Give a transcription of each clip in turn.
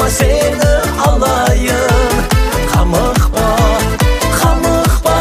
Қошағыма сені алайын, қамықпа, қамықпа.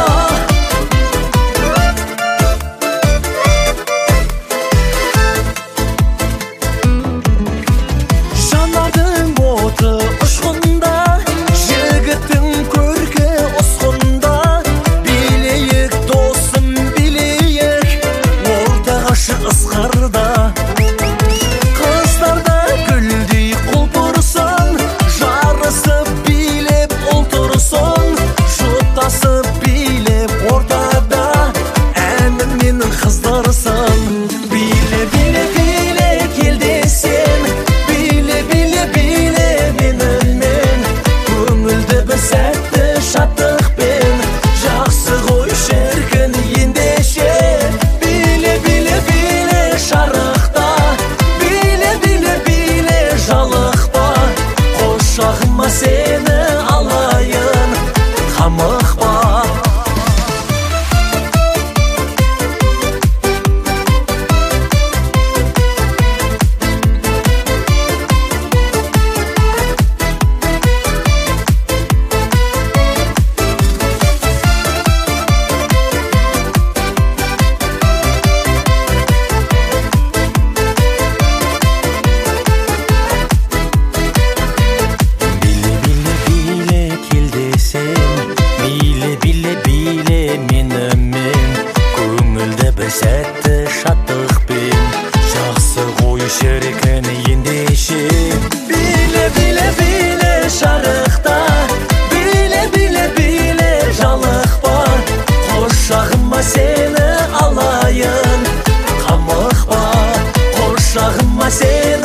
Жанардың оты ұшқында, жігіттің көркі ұсқында. Билейік досым, билейік ортағашы ысқарда. Қыздарда гүлдей құлпырсын, жарысып билеп ұлтырсын. Жұттасып билеп ортада, әнім менің қыздарсын. Биле, биле, биле келде сен, биле, биле, биле менімен. Көңілді бір сәтті шаттықпен, жақсы ғой шіркін ендеше. Биле, биле, биле шарықта, биле, биле, биле жалықпа. Қошағыма сені алайын, қамықпа. Сәтті шаттықпен, жақсы ғой шіркін ендеше. Биле, биле, биле шарықта, биле, биле, биле жалықпа. Қошағыма сені алайын, қамықпа. Қошағыма сені